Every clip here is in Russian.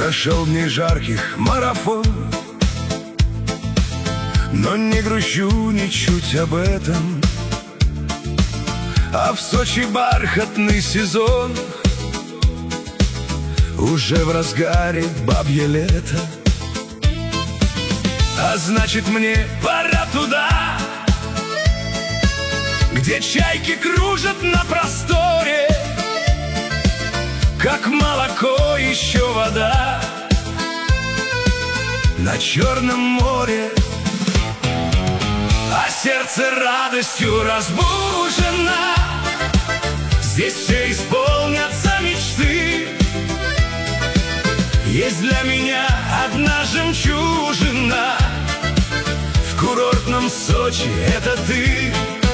Прошел дней жарких марафон, но не грущу ничуть об этом. А в Сочи бархатный сезон, уже в разгаре бабье лето. А значит, мне пора туда, где чайки кружат на просторе, как молоко еще вода на Черном море. А сердце радостью разбужено, здесь все исполнятся мечты. Есть для меня одна жемчужина, в курортном Сочи это ты.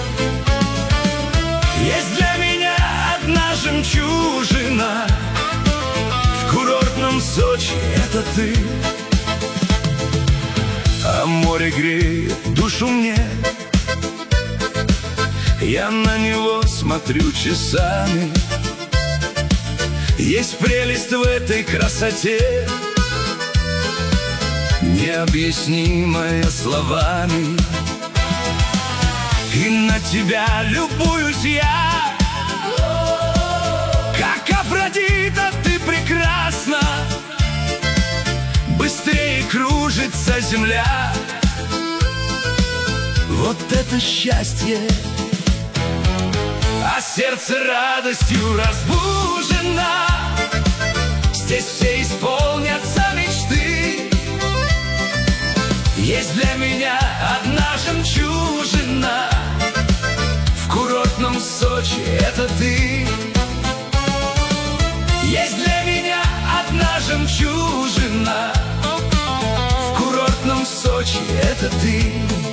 Есть для меня одна жемчужина, в курортном Сочи это ты. А море греет душу мне, я на него смотрю часами. Есть прелесть в этой красоте, необъяснимая словами. И на тебя любуюсь я, как Афродита ты прекрасна. Быстрее кружится земля, вот это счастье. А сердце радостью разбужено, здесь все исполнятся мечты. Есть для меня одна жемчужина, в курортном Сочи это ты. Есть для меня одна жемчужина, в курортном Сочи это ты.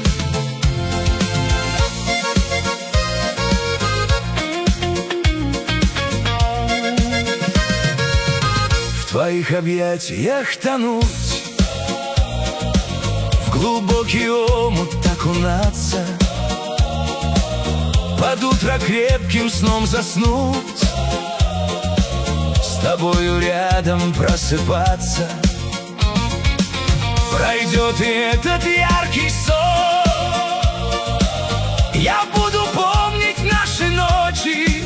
В твоих объятиях тонуть, в глубокий омут окунаться, под утро крепким сном заснуть, с тобою рядом просыпаться. Пройдет и этот яркий сон, я буду помнить наши ночи,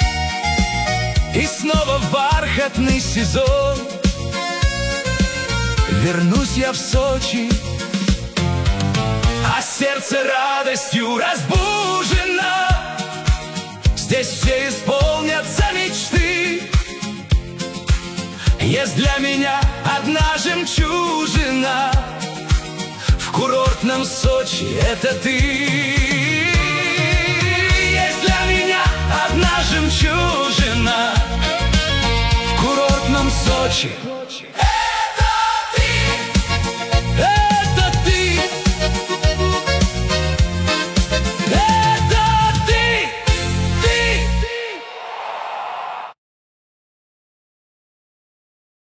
и снова в бархатный сезон вернусь я в Сочи. А сердце радостью разбужено, здесь все исполнятся мечты. Есть для меня одна жемчужина, в курортном Сочи это ты. Есть для меня одна жемчужина, в курортном Сочи